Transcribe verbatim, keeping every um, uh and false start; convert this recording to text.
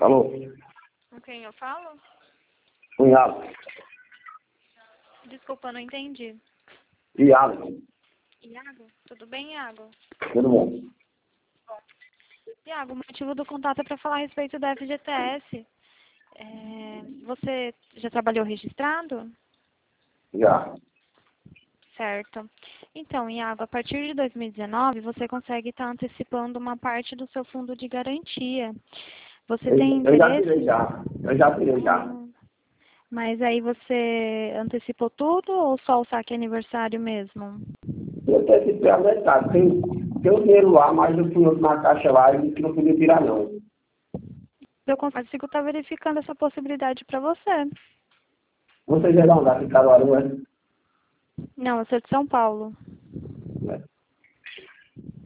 Alô? Com quem eu falo? Com Iago. Desculpa, não entendi. Iago. Iago? Tudo bem, Iago? Tudo bom? Iago, o motivo do contato é para falar a respeito da F G T S. É, você já trabalhou registrado? Já. Certo. Então, Iago, a partir de dois mil e dezenove, você consegue estar antecipando uma parte do seu fundo de garantia. Você Eu, tem eu já interesse? tirei já. Eu já tirei já. Ah, mas aí você antecipou tudo ou só o saque aniversário mesmo? Eu até tive a metade. Tem, tem o dinheiro lá, mas eu fui na caixa lá e disse que não podia tirar não. Eu consigo estar verificando essa possibilidade para você. Você já não dá de Caruaru, é? Não, eu sou de São Paulo. É.